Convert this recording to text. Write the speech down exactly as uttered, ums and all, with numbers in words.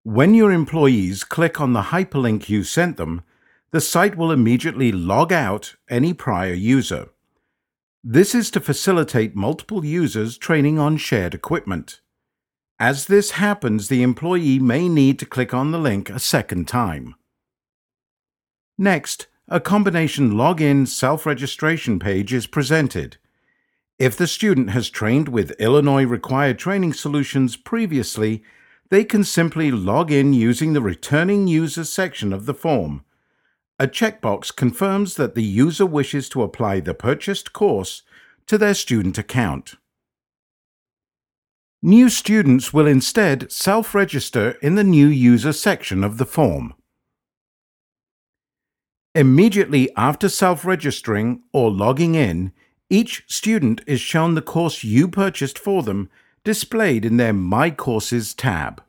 When your employees click on the hyperlink you sent them, the site will immediately log out any prior user. This is to facilitate multiple users training on shared equipment. As this happens, the employee may need to click on the link a second time. Next, a combination login self-registration page is presented. If the student has trained with Illinois Required Training Solutions previously, they can simply log in using the Returning User section of the form. A checkbox confirms that the user wishes to apply the purchased course to their student account. New students will instead self-register in the New User section of the form. Immediately after self-registering or logging in, each student is shown the course you purchased for them displayed in their My Courses tab.